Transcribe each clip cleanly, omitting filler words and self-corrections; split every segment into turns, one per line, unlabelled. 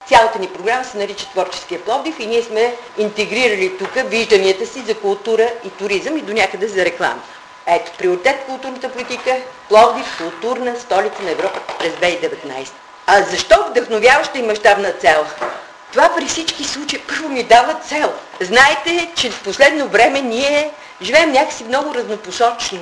Цялата ни програма се нарича Творческия Пловдив и ние сме интегрирали тук вижданията си за култура и туризъм и до някъде за реклама. Ето, приоритет в културната политика, Пловдив, културна столица на Европа през 2019. А защо вдъхновяваща и мащабна цел? Това при всички случаи първо ни дава цел. Знаете, че в последно време ние живеем някакси много разнопосочно,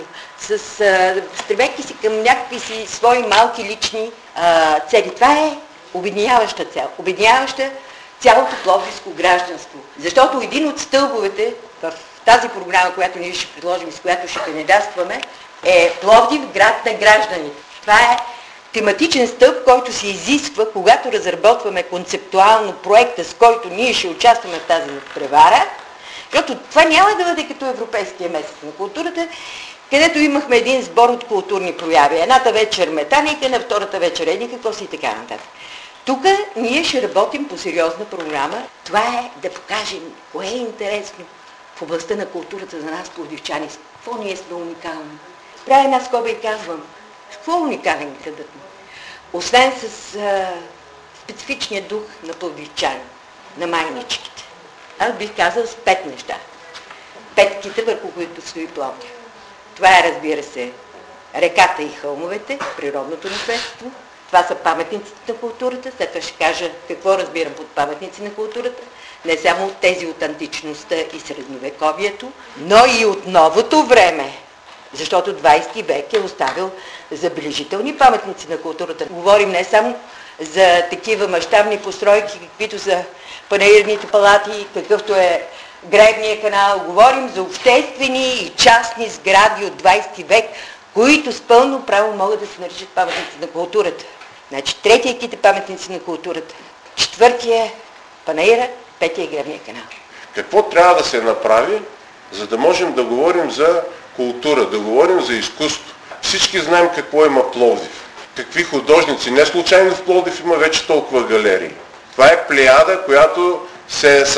стремейки си към някакви си свои малки лични цели. Това е обединяваща цел, обединяваща цялото пловдивско гражданство. Защото един от стълбовете в тази програма, която ние ще предложим и с която ще кандидатстваме, е Пловдив град на гражданите. Това е тематичен стълб, който се изисква, когато разработваме концептуално проекта, с който ние ще участваме в тази надпревара, защото това няма да бъде като Европейския месец на културата, където имахме един сбор от културни прояви. Едната вечер метаника, на втората вечер еди какво си и така нататък. Тук ние ще работим по сериозна програма. Това е да покажем кое е интересно в областта на културата за нас, пловдивчани. Какво ние сме уникални? Правя една скоба и казвам, какво е уникален градът ни? Освен с специфичния дух на пловдивчани, на майничките. Аз бих казал с 5 неща. Петките, върху които стои Пловдив. Това е, разбира се, реката и хълмовете, природното наследство. Това са паметниците на културата. След това ще кажа какво разбирам под паметници на културата. Не само от тези от античността и средновековието, но и от новото време. Защото 20 век е оставил забележителни паметници на културата. Говорим не само за такива мащабни постройки, каквито са панаирните палати, какъвто е Гребния канал. Говорим за обществени и частни сгради от 20 век, които с пълно право могат да се наричат паметници на културата. Значи, третия кит е паметници на културата, четвъртия панаира, петия Гребния канал.
Какво трябва да се направи, за да можем да говорим за култура, да говорим за изкуство? Всички знаем какво има Пловдив. Какви художници. Не случайно в Пловдив има вече толкова галерии. Това е плеяда, която се е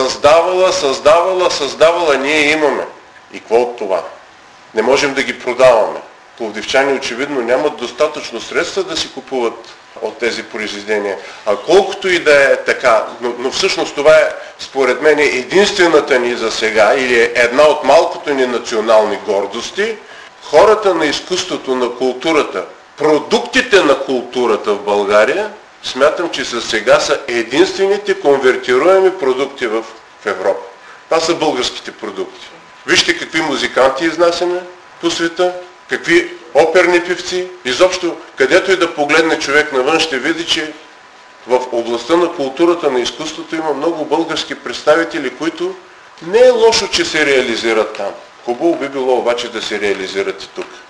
създавала, ние имаме. И какво от това? Не можем да ги продаваме. Пловдивчани очевидно нямат достатъчно средства да си купуват от тези произведения. А колкото и да е така, но всъщност това е според мен единствената ни за сега или една от малкото ни национални гордости, хората на изкуството, на културата, продуктите на културата в България, смятам, че сега са единствените конвертируеми продукти в Европа. Това са българските продукти. Вижте какви музиканти изнасяме по света, какви оперни певци. Изобщо, където и да погледне човек навън, ще види, че в областта на културата, на изкуството има много български представители, които не е лошо, че се реализират там. Хубаво би било обаче да се реализират и тук.